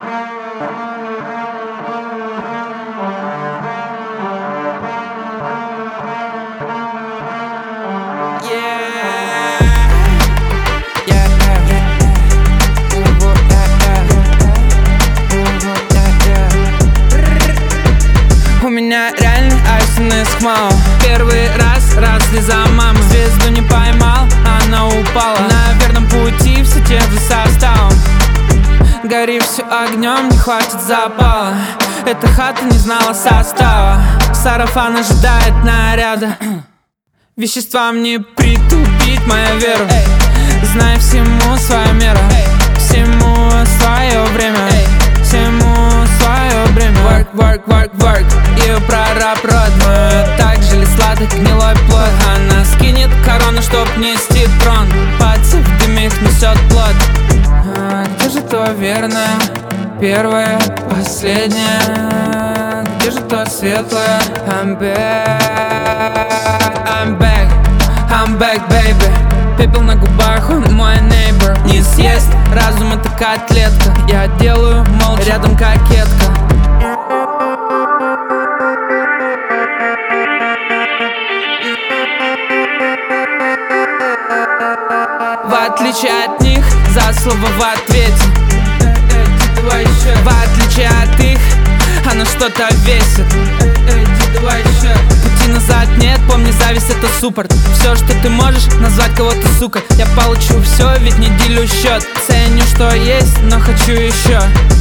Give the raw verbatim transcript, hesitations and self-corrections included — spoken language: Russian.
У меня реально айсенес хмао. Первый раз росли за маму. Звезду не поймал, она упала. На верном пути все те же составом. Гори все огнем, не хватит запала. Эта хата не знала состава. Сарафан ожидает наряда. Веществам не притупить мою веру. Знай всему своя мера. Всему свое время. Всему свое время. Work, work, work, work. И прораб родной. Так же ли сладок гнилой плод. Она скинет корону, чтоб нести трон. Пальцы в дыме их несет плод. А где же то верное? Первое, последнее. Где же то светлое? I'm back, I'm back, I'm back, baby. Пепел на губах, он мой neighbor. Не съесть, разум это котлетка. Я делаю молча, рядом кокетка. В отличие от них, за слово в ответе. В отличие от их, она что-то весит. Пути назад нет, помни, зависть это суппорт. Все, что ты можешь, назвать кого-то сука. Я получу все, ведь не делю счет. Ценю, что есть, но хочу еще.